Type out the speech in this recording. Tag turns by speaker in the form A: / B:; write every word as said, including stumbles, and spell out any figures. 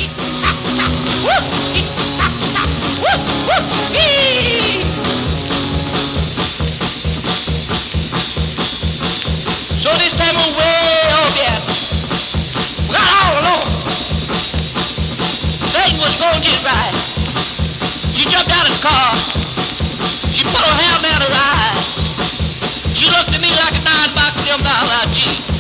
A: So this time I'm way over here. We got all alone. Thing was going just right. She jumped out of the car. She put her hand down her eye. She looked at me like a nine box them dollar G.